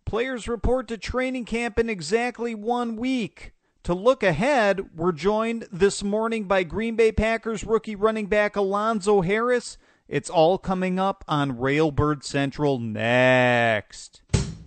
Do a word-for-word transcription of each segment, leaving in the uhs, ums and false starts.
Players report to training camp in exactly one week. To look ahead, we're joined this morning by Green Bay Packers rookie running back Alonzo Harris. It's all coming up on Railbird Central next.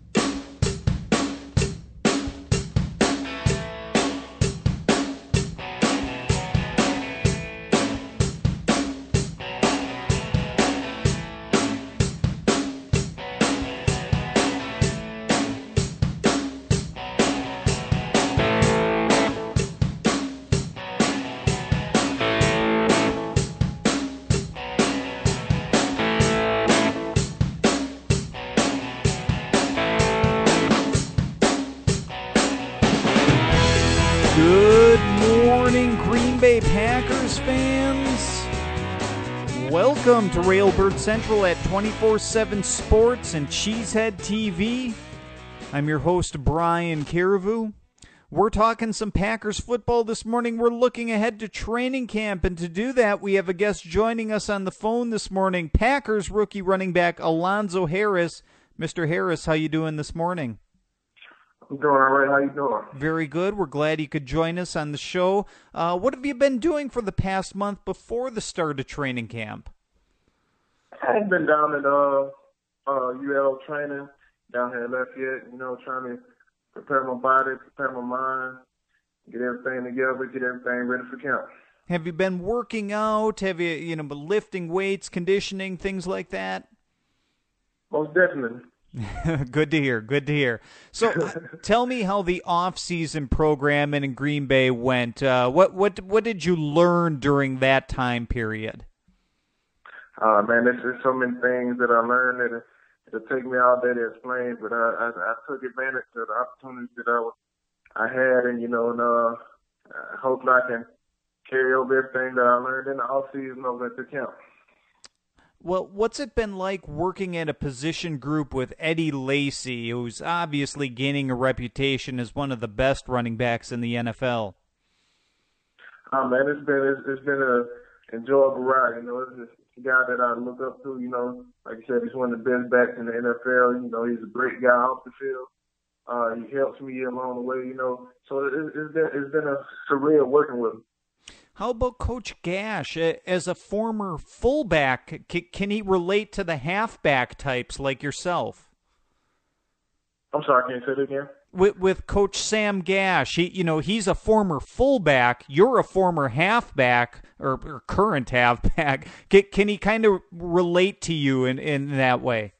Good morning, Green Bay Packers fans. Welcome to Railbird Central at twenty-four seven Sports and Cheesehead T V. I'm your host, Brian Carriveau. We're talking some Packers football this morning. We're looking ahead to training camp, and to do that, we have a guest joining us on the phone this morning, Packers rookie running back Alonzo Harris. Mister Harris, how you doing this morning? I'm doing all right. How you doing? Very good. We're glad you could join us on the show. Uh, what have you been doing for the past month before the start of training camp? I've been down at uh, uh, U L training down here in Lafayette, you know, trying to prepare my body, prepare my mind, get everything together, get everything ready for camp. Have you been working out? Have you, you know, been lifting weights, conditioning, things like that? Most definitely. Good to hear. Good to hear. So, uh, tell me how the off-season program in Green Bay went. Uh, what what what did you learn during that time period? Uh, man, there's just so many things that I learned that it, it'll take me all day to explain, but I, I, I took advantage of the opportunities that I was, I had, and you know, and uh, I hope I can carry over everything that I learned in the off-season over at the camp. Well, what's it been like working at a position group with Eddie Lacy, who's obviously gaining a reputation as one of the best running backs in the N F L? Oh, man, it's been it's, it's been a enjoyable ride. You know, it's a guy that I look up to. You know, like I said, he's one of the best backs in the N F L. You know, he's a great guy off the field. Uh, he helps me along the way. You know, so it, it's been it's been a surreal working with him. How about Coach Gash? As a former fullback, can he relate to the halfback types like yourself? I'm sorry, can you say that again? With, with Coach Sam Gash, he, you know, he's a former fullback. You're a former halfback or, or current halfback. Can, can he kind of relate to you in, in that way?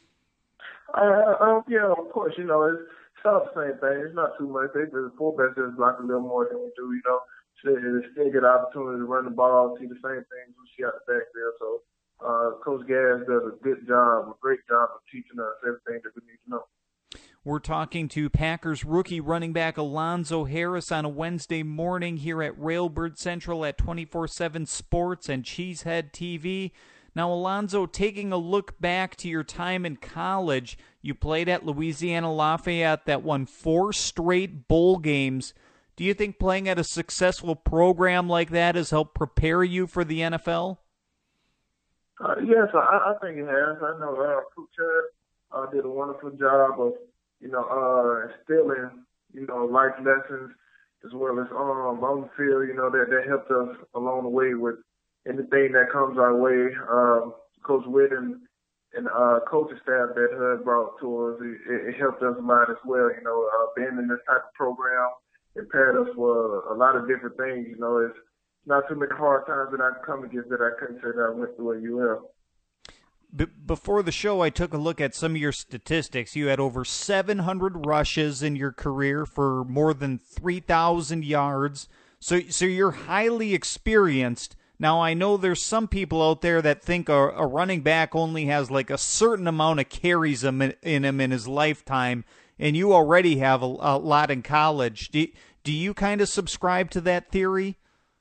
Uh, uh, yeah, of course. You know, it's, it's all the same thing. It's not too much. They the fullbacks just block a little more than we do. You know. They still get an opportunity to run the ball, see the same things we see out the backfield. So uh, Coach Gash does a good job, a great job of teaching us everything that we need to know. We're talking to Packers rookie running back Alonzo Harris on a Wednesday morning here at Railbird Central at twenty-four seven Sports and Cheesehead T V. Now, Alonzo, taking a look back to your time in college, you played at Louisiana Lafayette that won four straight bowl games. Do you think playing at a successful program like that has helped prepare you for the N F L? Uh, yes, I, I think it has. I know uh, Coach Chad uh, did a wonderful job of, you know, uh, instilling, you know, life lessons as well as um, on the field. You know, that, that helped us along the way with anything that comes our way. Uh, Coach Witt and, and uh, coaching staff that HUD brought to us, it, it helped us a lot as well. You know, uh, being in this type of program, it prepared us for a lot of different things. You know, it's not too many hard times that I come against that I couldn't say that I went through at U L. B- before the show, I took a look at some of your statistics. You had over seven hundred rushes in your career for more than three thousand yards. So, so you're highly experienced. Now, I know there's some people out there that think a, a running back only has like a certain amount of carries in, in him in his lifetime, and you already have a, a lot in college. Do, do you kind of subscribe to that theory?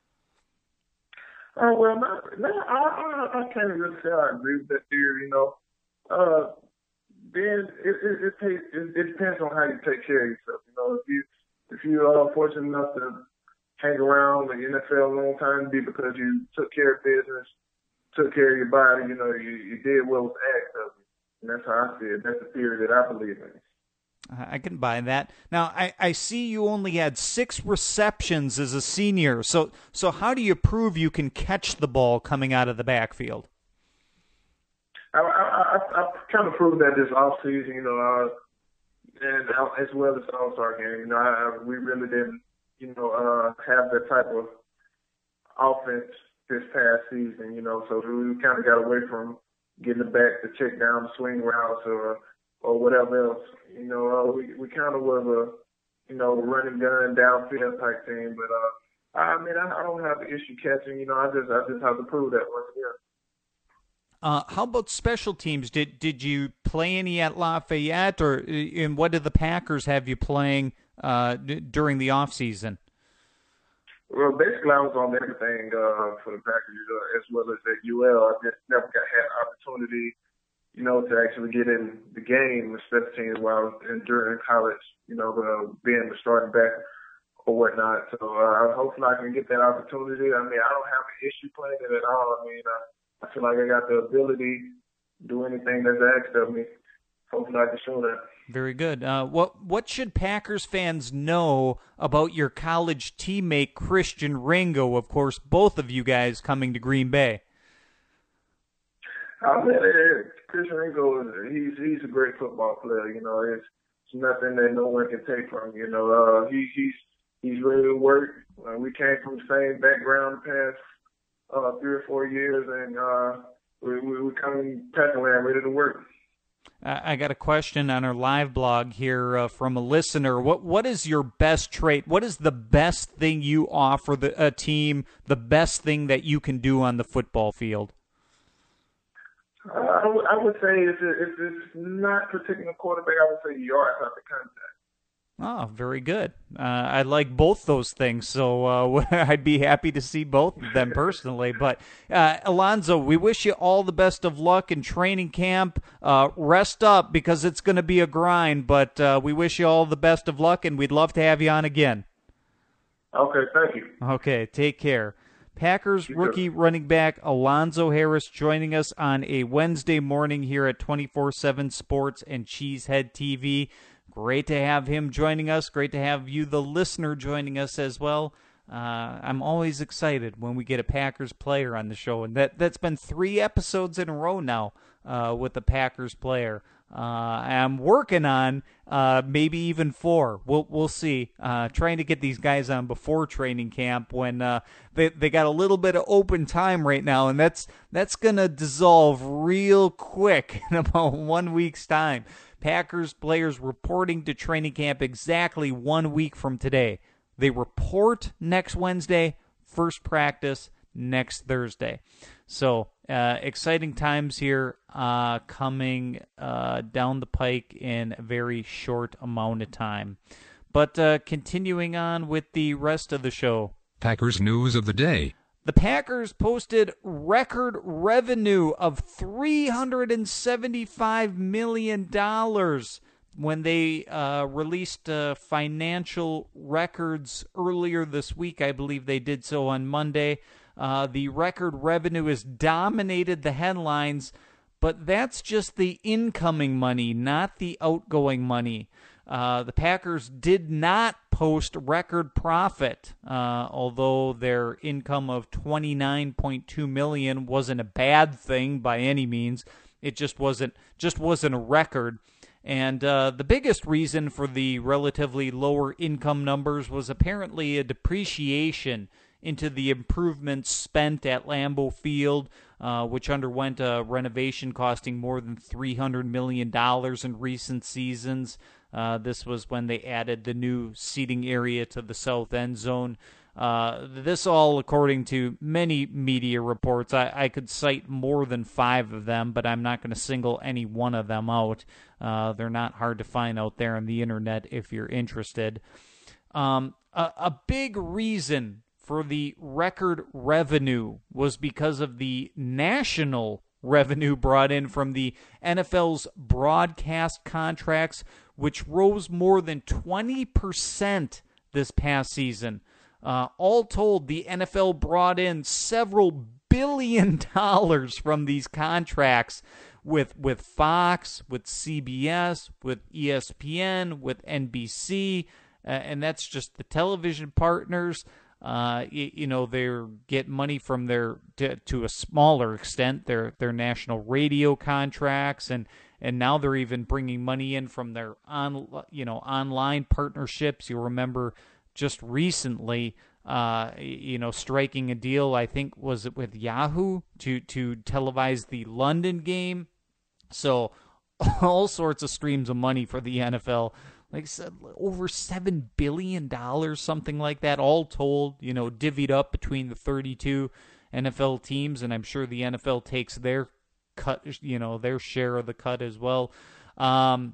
Uh, well, not, not, I, I, I can't really say I agree with that theory, you know. Uh, then it, it, it, takes, it, it depends on how you take care of yourself. You know, if you if you are fortunate enough to hang around the N F L a long time, be because you took care of business, took care of your body. You know, you, you did what was asked of you, and that's how I see it. That's the theory that I believe in. I can buy that. Now, I, I see you only had six receptions as a senior. So, so how do you prove you can catch the ball coming out of the backfield? I, I, I, I kind of proved that this offseason, you know, uh, and as well as the All-Star game. You know, I, we really didn't, you know, uh, have that type of offense this past season, you know, so we kind of got away from getting it back to check down the swing routes or or whatever else. You know, uh, we we kind of was a, you know, running gun downfield type team. But uh, I mean, I, I don't have an issue catching. You know, I just I just have to prove that once again. Uh, how about special teams? Did did you play any at Lafayette, or and what did the Packers have you playing uh, d- during the off season? Well, basically, I was on everything uh, for the Packers uh, as well as at U L. I just never got had opportunity, you know, to actually get in the game with special teams while I was in, during college, you know, uh, being the starting back or whatnot. So uh, hopefully I can get that opportunity. I mean, I don't have an issue playing it at all. I mean, I, I feel like I got the ability to do anything that's asked of me. Hopefully I can show that. Very good. Uh, what what should Packers fans know about your college teammate Christian Ringo? Of course, both of you guys coming to Green Bay. I mean, Christian Ringo, he's he's a great football player. You know, it's, it's nothing that no one can take from him. You know, uh, he he's he's ready to work. Uh, we came from the same background the past uh, three or four years, and uh, we we, we come Packer land ready to work. I got a question on our live blog here uh, from a listener. What what is your best trait? What is the best thing you offer the, a team? The best thing that you can do on the football field? Uh, I, w- I would say if, it, if it's not protecting a quarterback, I would say yards after contact. Oh, very good. Uh, I like both those things, so uh, I'd be happy to see both of them personally. But, uh, Alonzo, we wish you all the best of luck in training camp. Uh, rest up because it's going to be a grind, but uh, we wish you all the best of luck, and we'd love to have you on again. Okay, thank you. Okay, take care. Packers rookie running back Alonzo Harris joining us on a Wednesday morning here at twenty-four seven Sports and Cheesehead T V. Great to have him joining us. Great to have you, the listener, joining us as well. Uh, I'm always excited when we get a Packers player on the show, and that, that's been three episodes in a row now uh, with the Packers player. Uh, I'm working on uh, maybe even four. We'll we'll see. Uh, trying to get these guys on before training camp when uh, they they got a little bit of open time right now, and that's that's gonna dissolve real quick in about one week's time. Packers players reporting to training camp exactly one week from today. They report next Wednesday, first practice next Thursday. So uh, exciting times here uh, coming uh, down the pike in a very short amount of time. But uh, continuing on with the rest of the show. Packers news of the day. The Packers posted record revenue of three hundred seventy-five million dollars when they uh, released uh, financial records earlier this week. I believe they did so on Monday. Uh, the record revenue has dominated the headlines, but that's just the incoming money, not the outgoing money. Uh, the Packers did not post record profit, uh, although their income of twenty-nine point two million dollars wasn't a bad thing by any means. It just wasn't just wasn't a record. And uh, the biggest reason for the relatively lower income numbers was apparently a depreciation into the improvements spent at Lambeau Field, uh, which underwent a renovation costing more than three hundred million dollars in recent seasons. Uh, this was when they added the new seating area to the south end zone. Uh, this all according to many media reports. I, I could cite more than five of them, but I'm not going to single any one of them out. Uh, they're not hard to find out there on the internet if you're interested. Um, a, a big reason for the record revenue was because of the national revenue brought in from the N F L's broadcast contracts, which rose more than twenty percent this past season. Uh, all told, the N F L brought in several billion dollars from these contracts, with with Fox, with C B S, with E S P N, with N B C, uh, and that's just the television partners. Uh, you, you know, they get money from their, to, to a smaller extent, their their national radio contracts, and and now they're even bringing money in from their on, you know, online partnerships. You'll remember just recently, uh, you know, striking a deal. I think was it with Yahoo to to televise the London game. So all sorts of streams of money for the N F L. Like I said, over seven billion dollars, something like that, all told, you know, divvied up between the thirty-two N F L teams, and I'm sure the N F L takes their cut, you know, their share of the cut as well. Um,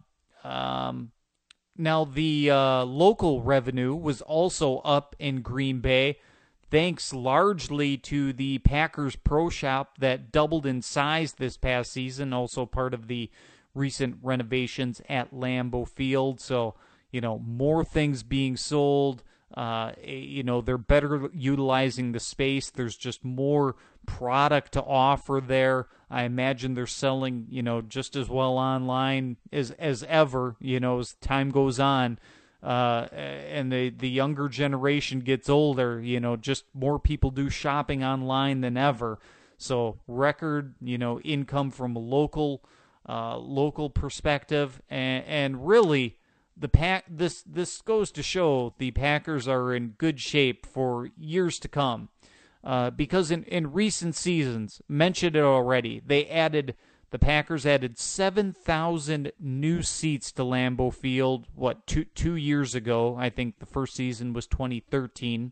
um, now, the uh, local revenue was also up in Green Bay, thanks largely to the Packers Pro Shop that doubled in size this past season, also part of the recent renovations at Lambeau Field. So, you know, more things being sold. Uh, you know, they're better utilizing the space. There's just more product to offer there. I imagine they're selling, you know, just as well online as as ever, you know, as time goes on. Uh, and the, the younger generation gets older, you know, just more people do shopping online than ever. So record, you know, income from local Uh, local perspective, and, and really, the pack. This this goes to show the Packers are in good shape for years to come, uh, because in, in recent seasons, mentioned it already, they added the Packers added seven thousand new seats to Lambeau Field. What two two years ago? I think the first season was twenty thirteen.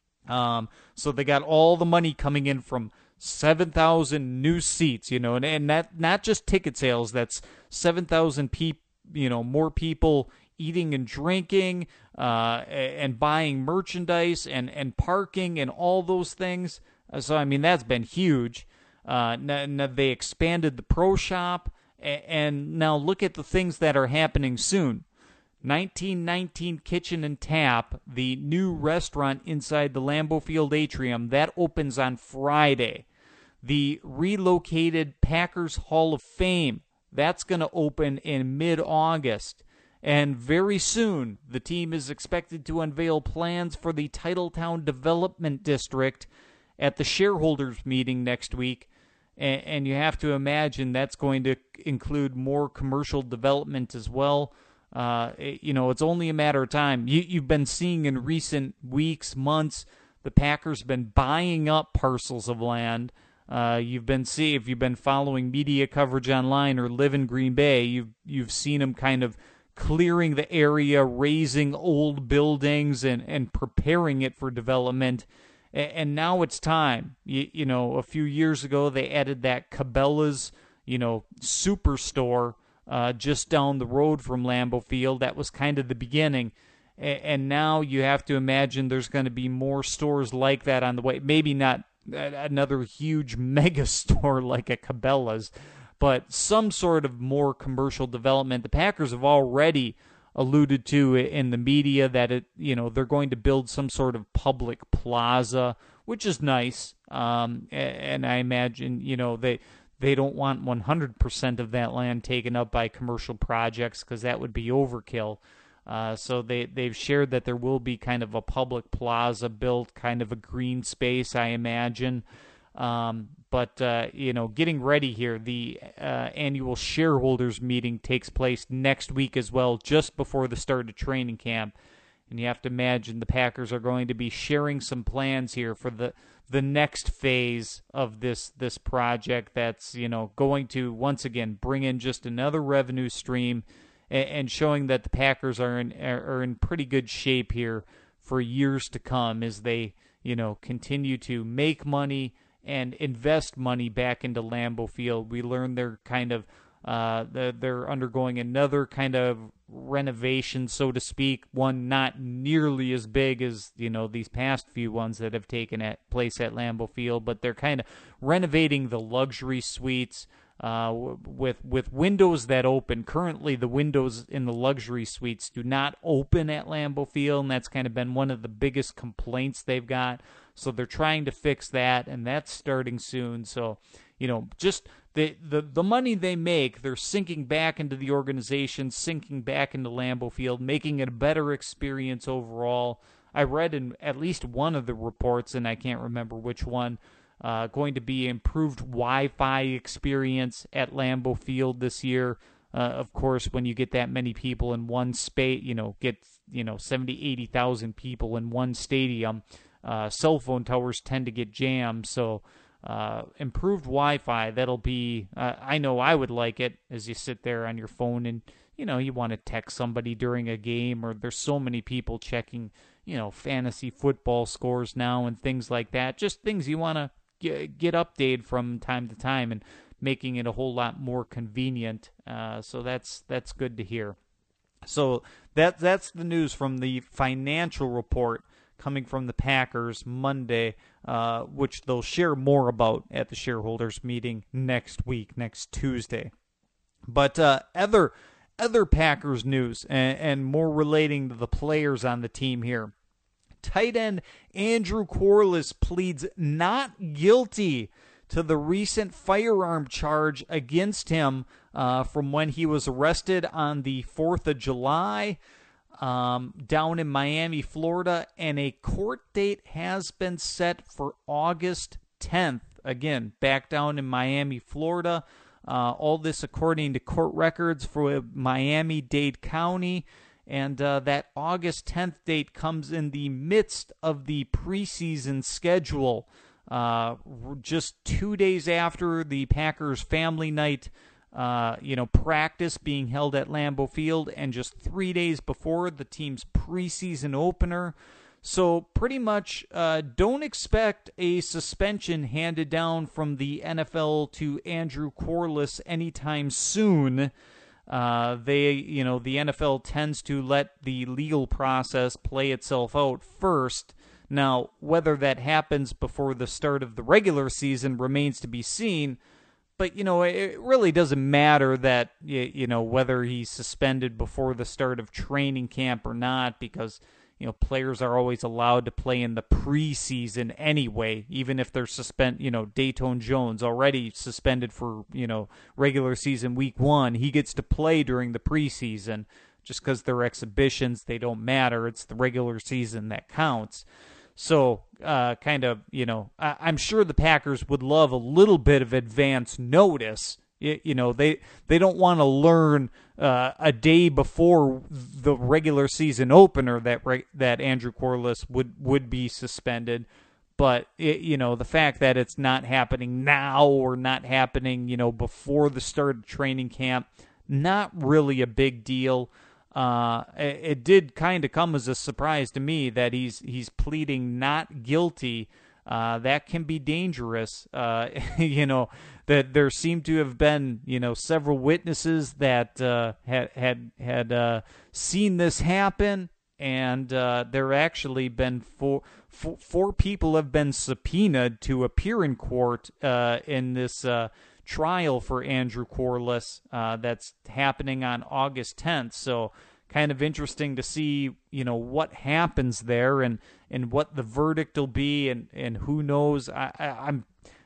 Um, so they got all the money coming in from seven thousand new seats, you know, and, and that not just ticket sales, that's seven thousand people, you know, more people eating and drinking, uh, and buying merchandise and, and parking and all those things. So, I mean, that's been huge. Uh, now, now they expanded the Pro Shop, and, and now look at the things that are happening soon. nineteen nineteen Kitchen and Tap, the new restaurant inside the Lambeau Field atrium, that opens on Friday. The relocated Packers Hall of Fame, that's going to open in mid-August. And very soon, the team is expected to unveil plans for the Titletown Development District at the shareholders meeting next week. And, and you have to imagine that's going to include more commercial development as well. Uh, it, you know, it's only a matter of time. You, you've been seeing in recent weeks, months, the Packers have been buying up parcels of land. Uh, you've been see if you've been following media coverage online or live in Green Bay, you've you've seen them kind of clearing the area, raising old buildings, and, and preparing it for development. And, and now it's time. You, you know, a few years ago they added that Cabela's, you know, superstore uh, just down the road from Lambeau Field. That was kind of the beginning. And, and now you have to imagine there's going to be more stores like that on the way. Maybe not another huge mega store like a Cabela's, but some sort of more commercial development. The Packers have already alluded to in the media that it, you know, they're going to build some sort of public plaza, which is nice. Um, and I imagine, you know, they they don't want one hundred percent of that land taken up by commercial projects because that would be overkill. Uh, so they, they've shared that there will be kind of a public plaza built, kind of a green space, I imagine. Um, but, uh, you know, getting ready here, the uh, annual shareholders meeting takes place next week as well, just before the start of training camp. And you have to imagine the Packers are going to be sharing some plans here for the the next phase of this this project that's, you know, going to, once again, bring in just another revenue stream and showing that the Packers are in are in pretty good shape here for years to come as they, you know, continue to make money and invest money back into Lambeau Field. We learned they're kind of uh, they're undergoing another kind of renovation, so to speak, one not nearly as big as, you know, these past few ones that have taken at place at Lambeau Field, but they're kind of renovating the luxury suites. uh, with with windows that open. Currently, the windows in the luxury suites do not open at Lambeau Field, and that's kind of been one of the biggest complaints they've got. So they're trying to fix that, and that's starting soon. So, you know, just the the, the money they make, they're sinking back into the organization, sinking back into Lambeau Field, making it a better experience overall. I read in at least one of the reports, and I can't remember which one, uh, going to be improved Wi-Fi experience at Lambeau Field this year. Uh, of course, when you get that many people in one space, you know, get, you know, seventy, eighty thousand people in one stadium, uh, cell phone towers tend to get jammed. So uh, improved Wi-Fi, that'll be, uh, I know I would like it as you sit there on your phone and, you know, you want to text somebody during a game, or there's so many people checking, you know, fantasy football scores now and things like that. Just things you want to get, get updated from time to time, and making it a whole lot more convenient. Uh, so that's that's good to hear. So that that's the news from the financial report coming from the Packers Monday, uh, which they'll share more about at the shareholders meeting next week, next Tuesday. But uh, other other Packers news, and, and more relating to the players on the team here. Tight end Andrew Quarless pleads not guilty to the recent firearm charge against him uh, from when he was arrested on the fourth of July um, down in Miami, Florida, and a court date has been set for August tenth. Again, back down in Miami, Florida. Uh, all this according to court records for Miami-Dade County. And uh, that August tenth date comes in the midst of the preseason schedule. Uh, just two days after the Packers family night, uh, you know, practice being held at Lambeau Field, and just three days before the team's preseason opener. So pretty much uh, don't expect a suspension handed down from the N F L to Andrew Quarless anytime soon. Uh, they, you know, the N F L tends to let the legal process play itself out first. Now, whether that happens before the start of the regular season remains to be seen. But, you know, it really doesn't matter that, you know, whether he's suspended before the start of training camp or not, because, you know, players are always allowed to play in the preseason anyway, even if they're suspend. You know, Dayton Jones already suspended for, you know, regular season week one. He gets to play during the preseason. Just because they're exhibitions, they don't matter. It's the regular season that counts. So, uh, kind of, you know, I- I'm sure the Packers would love a little bit of advance notice. You, you know, they they don't want to learn uh, a day before the regular season opener that re- that Andrew Quarless would, would be suspended. But, it, you know, the fact that it's not happening now or not happening, you know, before the start of training camp, not really a big deal. Uh, it, it did kind of come as a surprise to me that he's he's pleading not guilty. Uh, that can be dangerous. Uh, you know, that there seem to have been, you know, several witnesses that uh, had had had uh, seen this happen, and uh, there actually been four, four four people have been subpoenaed to appear in court uh, in this uh, trial for Andrew Quarless uh, that's happening on August tenth. So kind of interesting to see, you know, what happens there and, and what the verdict will be, and, and who knows. I, I, I'm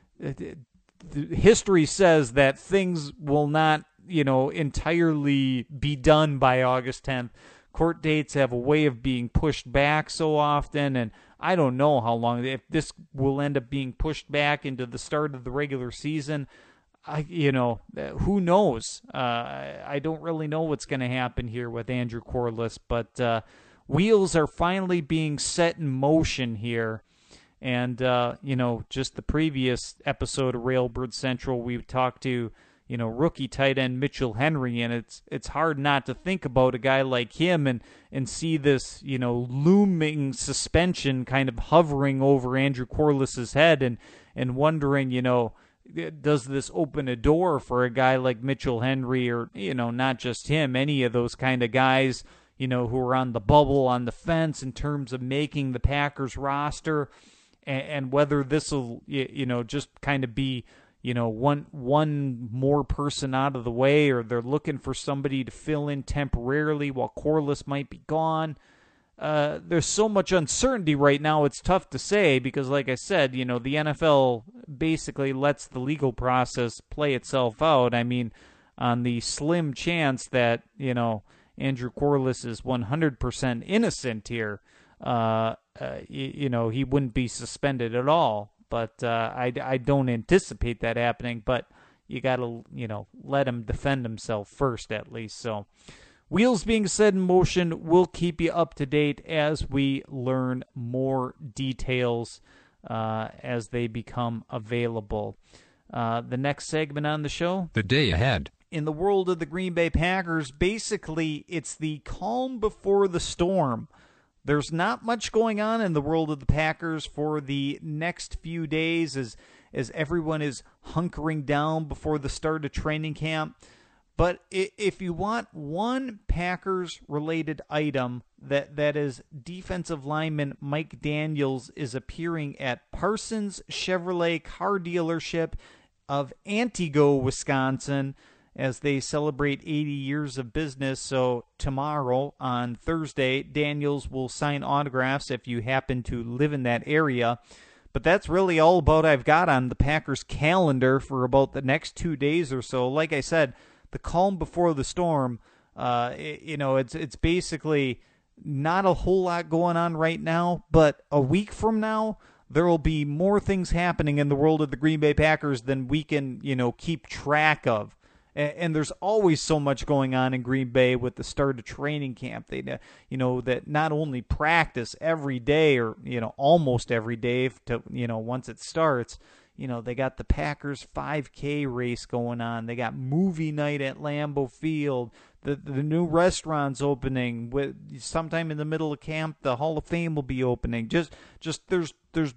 history says that things will not, you know, entirely be done by August tenth. Court dates have a way of being pushed back so often, and I don't know how long. If this will end up being pushed back into the start of the regular season, I, you know, who knows? Uh, I don't really know what's going to happen here with Andrew Quarless, but uh, wheels are finally being set in motion here. And, uh, you know, just the previous episode of Railbird Central, we talked to, you know, rookie tight end Mitchell Henry, and it's it's hard not to think about a guy like him and, and see this, you know, looming suspension kind of hovering over Andrew Quarless's head, and, and wondering, you know, does this open a door for a guy like Mitchell Henry, or, you know, not just him, any of those kind of guys, you know, who are on the bubble, on the fence in terms of making the Packers roster, and, and whether this will, you know, just kind of be, you know, one one more person out of the way, or they're looking for somebody to fill in temporarily while Corliss might be gone. Uh, there's so much uncertainty right now, it's tough to say because, like I said, you know, the N F L basically lets the legal process play itself out. I mean, on the slim chance that, you know, Andrew Corliss is one hundred percent innocent here, uh, uh, you, you know, he wouldn't be suspended at all. But uh, I, I don't anticipate that happening. But you got to, you know, let him defend himself first at least. So wheels being set in motion, we'll keep you up to date as we learn more details uh, as they become available. Uh, the next segment on the show? The day ahead. In the world of the Green Bay Packers, basically it's the calm before the storm. There's not much going on in the world of the Packers for the next few days as, as everyone is hunkering down before the start of training camp. But if you want one Packers-related item, that, that is defensive lineman Mike Daniels is appearing at Parsons Chevrolet car dealership of Antigo, Wisconsin, as they celebrate eighty years of business. So tomorrow, on Thursday, Daniels will sign autographs if you happen to live in that area. But that's really all about I've got on the Packers calendar for about the next two days or so. Like I said, the calm before the storm, uh, it, you know, it's it's basically not a whole lot going on right now, but a week from now, there will be more things happening in the world of the Green Bay Packers than we can, you know, keep track of. And there's always so much going on in Green Bay with the start of training camp. They, you know, that not only practice every day or, you know, almost every day to, you know, once it starts, you know, they got the Packers five K race going on. They got movie night at Lambeau Field. The the new restaurant's opening with sometime in the middle of camp. The Hall of Fame will be opening. Just, just there's there's.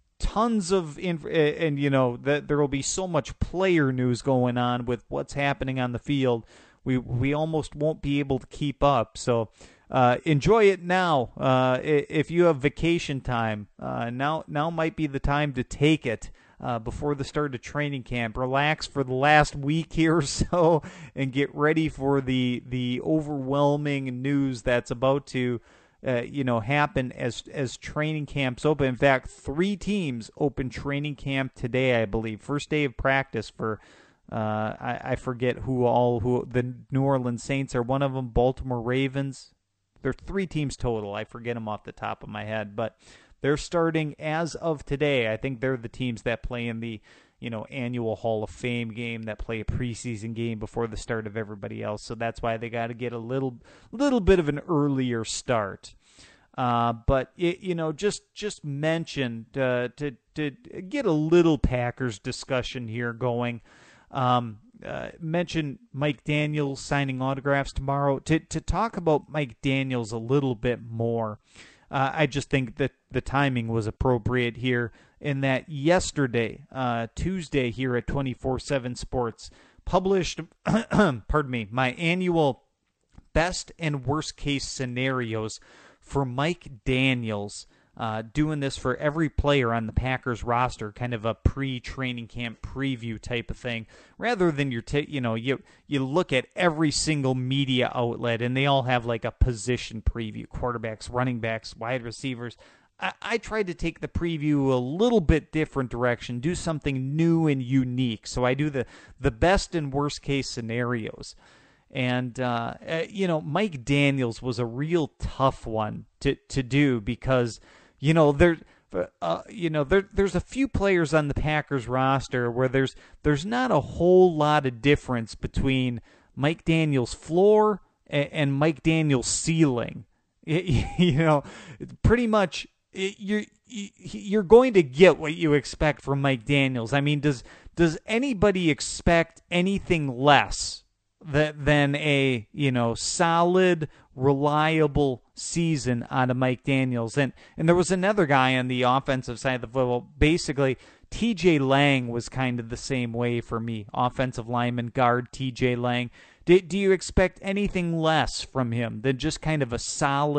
Tons of, inf- and you know, that there will be so much player news going on with what's happening on the field. We we almost won't be able to keep up. So uh, enjoy it now. Uh, if you have vacation time, uh, now now might be the time to take it uh, before the start of training camp. Relax for the last week here or so, and get ready for the the overwhelming news that's about to. Uh, you know, happen as as training camps open. In fact, three teams open training camp today, I believe. First day of practice for, uh, I, I forget who all, who the New Orleans Saints are one of them, Baltimore Ravens. There are three teams total. I forget them off the top of my head, but they're starting as of today. I think they're the teams that play in the, you know, annual Hall of Fame game, that play a preseason game before the start of everybody else. So that's why they got to get a little, little bit of an earlier start. Uh, but it, you know, just just mentioned uh, to to get a little Packers discussion here going. Um, uh, mention Mike Daniels signing autographs tomorrow. To to talk about Mike Daniels a little bit more, uh, I just think that the timing was appropriate here. In that yesterday, uh, Tuesday, here at twenty-four seven Sports, published, pardon me, my annual best and worst case scenarios for Mike Daniels, uh, doing this for every player on the Packers roster, kind of a pre-training camp preview type of thing, rather than your, t- you know, you you look at every single media outlet and they all have like a position preview, quarterbacks, running backs, wide receivers. I, I tried to take the preview a little bit different direction, do something new and unique. So I do the the best and worst case scenarios. And, uh, you know, Mike Daniels was a real tough one to, to do because, you know, there, uh, you know, there, there's a few players on the Packers roster where there's there's not a whole lot of difference between Mike Daniels' floor and, and Mike Daniels' ceiling. It, you know, pretty much it, you're you're going to get what you expect from Mike Daniels. I mean, does does anybody expect anything less That, than a, you know, solid, reliable season out of Mike Daniels? And and there was another guy on the offensive side of the football. Basically, T J Lang was kind of the same way for me. Offensive lineman guard T J Lang. Do, do you expect anything less from him than just kind of a solid,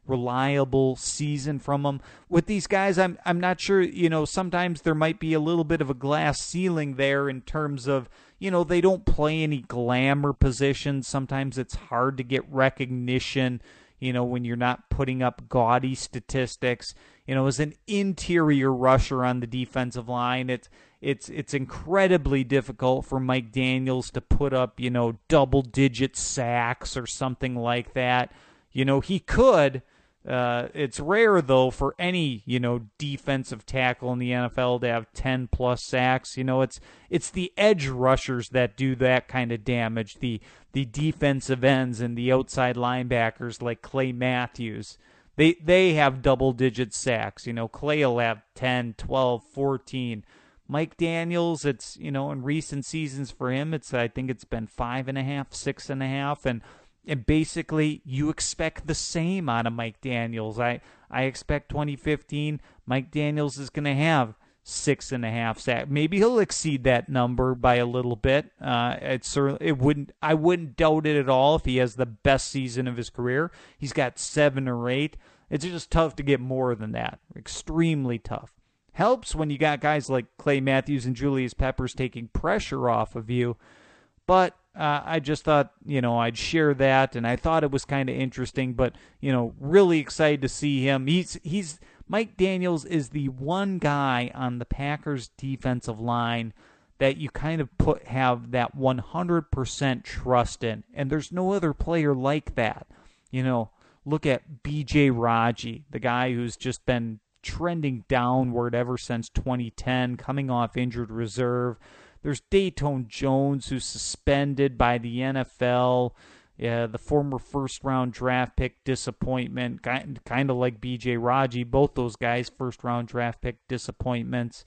reliable season from him. With these guys, I'm I'm not sure, you know, sometimes there might be a little bit of a glass ceiling there in terms of, you know, they don't play any glamour positions. Sometimes it's hard to get recognition, you know, when you're not putting up gaudy statistics. You know, as an interior rusher on the defensive line, it's it's it's incredibly difficult for Mike Daniels to put up, you know, double-digit sacks or something like that. You know, he could. Uh, it's rare, though, for any, you know, defensive tackle in the N F L to have ten-plus sacks. You know, it's it's the edge rushers that do that kind of damage, the the defensive ends and the outside linebackers like Clay Matthews. They they have double-digit sacks. You know, Clay will have ten, twelve, fourteen. Mike Daniels, it's, you know, in recent seasons for him, it's I think it's been five and a half, six and a half, and And basically, you expect the same out of Mike Daniels. I, I expect twenty fifteen, Mike Daniels is going to have six and a half sacks. Maybe he'll exceed that number by a little bit. Uh, it's it wouldn't I wouldn't doubt it at all if he has the best season of his career. He's got seven or eight. It's just tough to get more than that. Extremely tough. Helps when you got guys like Clay Matthews and Julius Peppers taking pressure off of you, but. Uh, I just thought, you know, I'd share that, and I thought it was kind of interesting, but, you know, really excited to see him. He's he's Mike Daniels is the one guy on the Packers defensive line that you kind of put have that one hundred percent trust in, and there's no other player like that. You know, look at B J Raji, the guy who's just been trending downward ever since twenty ten, coming off injured reserve. There's Dayton Jones, who's suspended by the N F L, yeah, the former first-round draft pick disappointment, kind, kind of like B J Raji, both those guys first-round draft pick disappointments.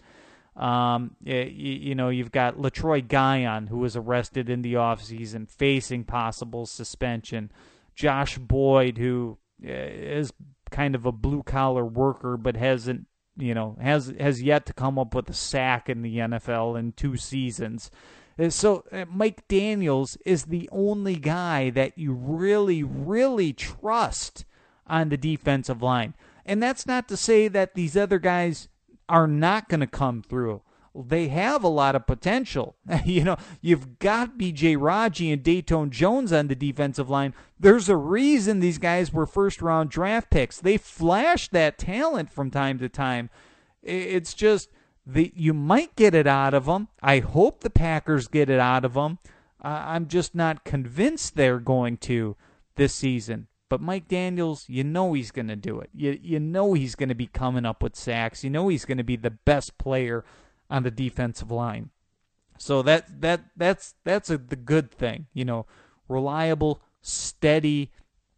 Um, you, you know, you've got LaTroy Guion, who was arrested in the offseason, facing possible suspension. Josh Boyd, who is kind of a blue-collar worker but hasn't, you know, has has yet to come up with a sack in the N F L in two seasons. So uh, Mike Daniels is the only guy that you really, really trust on the defensive line. And that's not to say that these other guys are not going to come through. They have a lot of potential. You know, you've got B J Raji and Dayton Jones on the defensive line. There's a reason these guys were first-round draft picks. They flashed that talent from time to time. It's just the, you might get it out of them. I hope the Packers get it out of them. Uh, I'm just not convinced they're going to this season. But Mike Daniels, you know he's going to do it. You, you know he's going to be coming up with sacks. You know he's going to be the best player on the defensive line. So that that that's that's a, the good thing, you know, reliable, steady,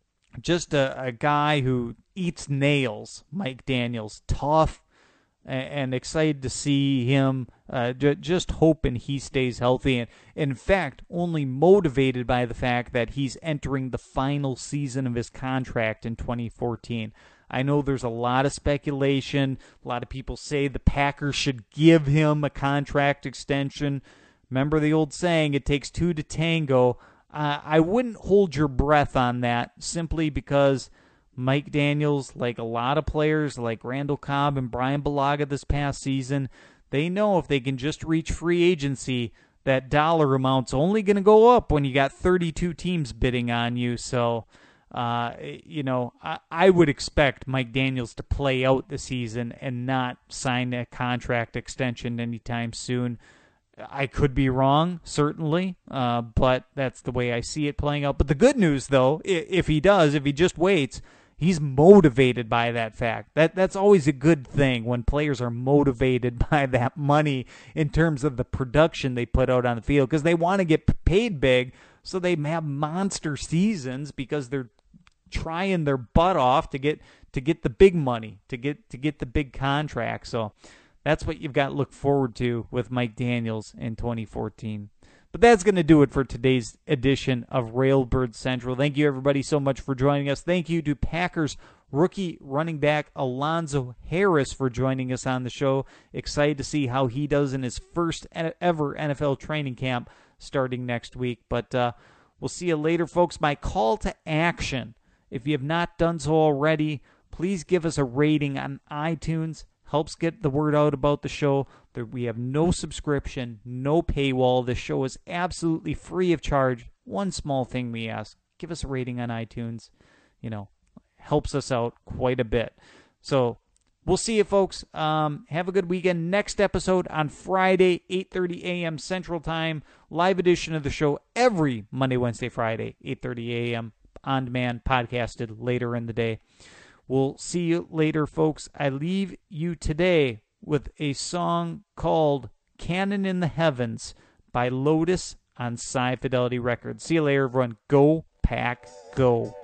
just a, a guy who eats nails. Mike Daniels, tough, and, and excited to see him. Uh, j- just hoping he stays healthy, and in fact, only motivated by the fact that he's entering the final season of his contract in twenty fourteen. I know there's a lot of speculation. A lot of people say the Packers should give him a contract extension. Remember the old saying, it takes two to tango. Uh, I wouldn't hold your breath on that simply because Mike Daniels, like a lot of players like Randall Cobb and Brian Bulaga this past season, they know if they can just reach free agency, that dollar amount's only going to go up when you got thirty-two teams bidding on you. So, Uh, you know, I, I would expect Mike Daniels to play out the season and not sign a contract extension anytime soon. I could be wrong, certainly, uh, but that's the way I see it playing out. But the good news, though, if he does, if he just waits, he's motivated by that fact. That That's always a good thing when players are motivated by that money in terms of the production they put out on the field, because they want to get paid big, so they have monster seasons because they're trying their butt off to get to get the big money, to get to get the big contract. So that's what you've got to look forward to with Mike Daniels in twenty fourteen. But that's going to do it for today's edition of Railbird Central. Thank you, everybody, so much for joining us. Thank you to Packers rookie running back Alonzo Harris for joining us on the show. Excited to see how he does in his first ever N F L training camp starting next week. But uh, we'll see you later, folks. My call to action If you have not done so already, please give us a rating on iTunes. Helps get the word out about the show. We have no subscription, no paywall. The show is absolutely free of charge. One small thing we ask, give us a rating on iTunes. You know, helps us out quite a bit. So we'll see you, folks. Um, have a good weekend. Next episode on Friday, eight thirty a.m. Central Time. Live edition of the show every Monday, Wednesday, Friday, eight thirty a.m. On demand, podcasted later in the day. We'll see you later, folks. I leave you today with a song called Cannon in the Heavens by Lotus on Sci Fidelity Records. See you later, everyone. Go Pack, go.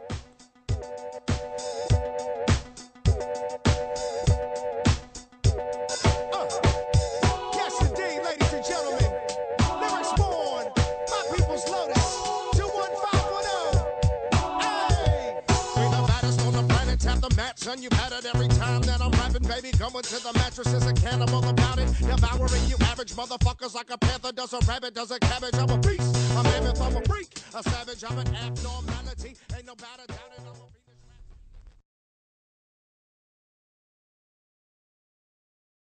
Son, you've had it every time that I'm rapping, baby. Going to the mattress is a cannibal about it. Devouring you average motherfuckers like a panther does a rabbit, does a cabbage. I'm a beast, a mammoth, I'm a freak, a savage, I'm an abnormality. Ain't no matter down it.